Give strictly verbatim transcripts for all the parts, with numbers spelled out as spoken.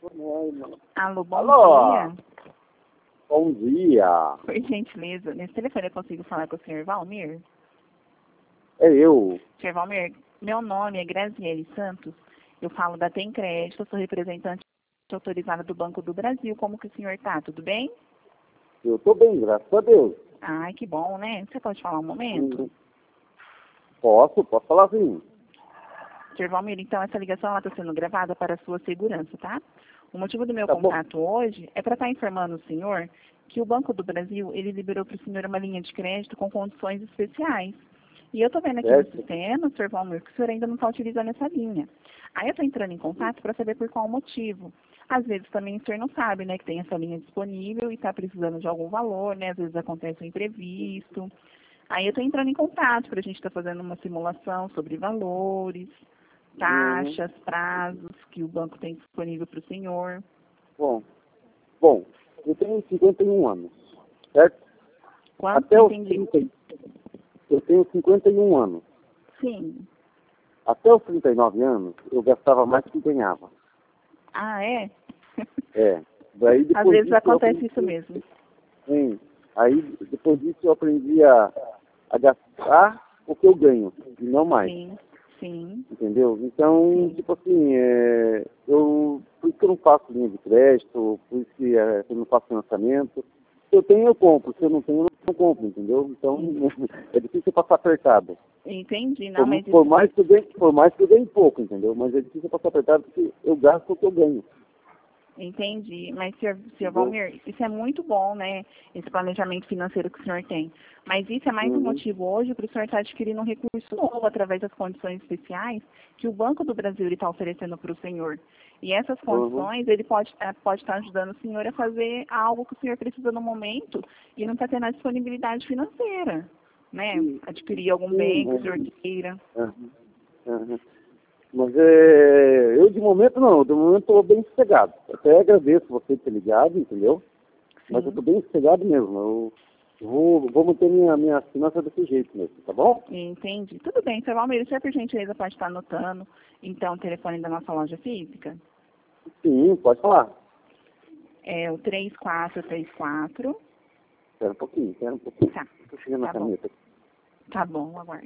Alô, bom Alô? dia. Bom dia. Por gentileza, nesse telefone eu consigo falar com o senhor Valmir? É eu. senhor Valmir, meu nome é Graziele Santos. Eu falo da Tem Crédito, eu sou representante autorizada do Banco do Brasil. Como que o senhor está? Tudo bem? Eu tô bem, graças a Deus. Ai, que bom, né? Você pode falar um momento? Uhum. Posso, posso falar sim. senhor Valmir, então essa ligação está sendo gravada para a sua segurança, tá? O motivo do meu Tá bom. contato hoje é para estar informando o senhor que o Banco do Brasil, ele liberou para o senhor uma linha de crédito com condições especiais. E eu estou vendo aqui Certo. no sistema, senhor Valmir, que o senhor ainda não está utilizando essa linha. Aí eu estou entrando em contato para saber por qual motivo. Às vezes também o senhor não sabe, né, que tem essa linha disponível e está precisando de algum valor, né? Às vezes acontece um imprevisto. Aí eu estou entrando em contato para a gente estar fazendo uma simulação sobre valores, taxas, prazos que o banco tem disponível para o senhor. Bom, bom, eu tenho cinquenta e um anos, certo? Quanto? Até os Entendi. trinta, eu tenho cinquenta e um anos. Sim. Até os trinta e nove anos, eu gastava mais do que ganhava. Ah, é? É. Daí, depois Às vezes disso, eu acontece aprendi- isso mesmo. Sim. Aí, depois disso, eu aprendi a, a gastar o que eu ganho, e não mais. Sim, sim. Entendeu? Então, tipo assim, é, eu, por isso que eu não faço linha de crédito, por isso que é, eu não faço financiamento. Se eu tenho, eu compro. Se eu não tenho, eu não compro, entendeu? Então, é difícil eu passar apertado. Entendi. Não, Por, mas por isso... mais que eu ganhe, por mais que eu ganhe pouco, entendeu? Mas é difícil eu passar apertado porque eu gasto o que eu ganho. Entendi. Mas, senhor, senhor Entendeu? Valmir, isso é muito bom, né? Esse planejamento financeiro que o senhor tem. Mas isso é mais um Uhum. motivo hoje para o senhor estar adquirindo um recurso novo através das condições especiais que o Banco do Brasil está oferecendo para o senhor. E essas Uhum. condições, ele pode, eh, pode estar ajudando o senhor a fazer algo que o senhor precisa no momento e não está tendo a disponibilidade financeira, né? Sim. Adquirir algum Sim, bem que o mas- senhor queira. Uhum. Uhum. Mas é, eu de momento não, de momento estou bem sossegado. Até agradeço você ter ligado, entendeu? Mas eu Sim. estou bem sossegado mesmo. Eu vou, vou manter minha, minha finança desse jeito mesmo, tá bom? Entendi. Tudo bem, senhor Valmir, o senhor, por gentileza, pode estar anotando, então, o telefone da nossa loja física? Sim, pode falar. É o três quatro três quatro. Espera um pouquinho, espera um pouquinho. Tá, Estou chegando na tá bom. caneta. Tá bom, aguardo.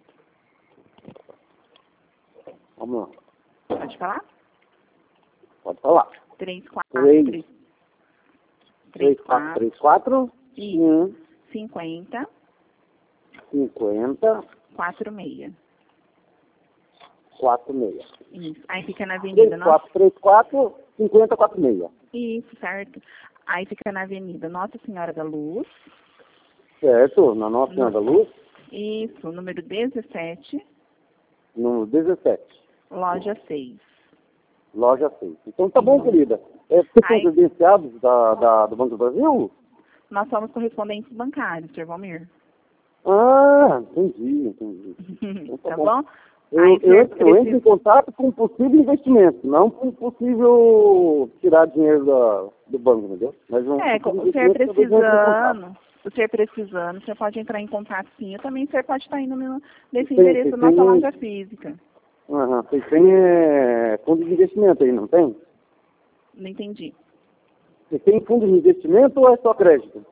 Vamos lá. Pode falar? Pode falar. três quatro Três. três três, quatro, três, quatro, um, cinquenta cinquenta, quatro seis. quatro, seis. Isso. Aí fica na Avenida três, Nossa. quatro, três, quatro, cinquenta, quatro, seis. Isso, certo. Aí fica na Avenida Nossa Senhora da Luz. Certo, na Nossa Senhora da Luz, Isso, número dezessete, número dezessete. loja seis. Loja seis. Então tá bom, Isso. querida. É, vocês são Aí- credenciados da, da, do Banco do Brasil? Nós somos correspondentes bancários, senhor Valmir. Ah, entendi, entendi. Então Tá tá bom? Eu, Aí, eu, senhor, eu entro em precisa... contato com um possível investimento, não com um possível tirar dinheiro da, do banco, entendeu? Mas um É, possível o senhor investimento, talvez eu entre em contato. precisando, o senhor precisando, o senhor pode entrar em contato sim. Eu também, o senhor pode estar indo no- nesse Tem- endereço tem- da nossa tem- loja física. Aham, vocês têm é, fundo de investimento aí, não tem? Não entendi. Vocês têm fundo de investimento ou é só crédito?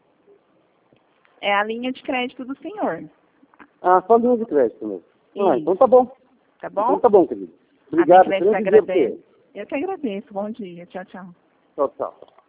É a linha de crédito do senhor, Ah, só linha de crédito mesmo. Ah, Isso. então tá bom. tá bom? Então tá bom, querido. A Obrigado. Tem Crédito Excelente dia pra agradece. você. Eu que agradeço. Bom dia. Tchau, tchau. Tchau, tchau.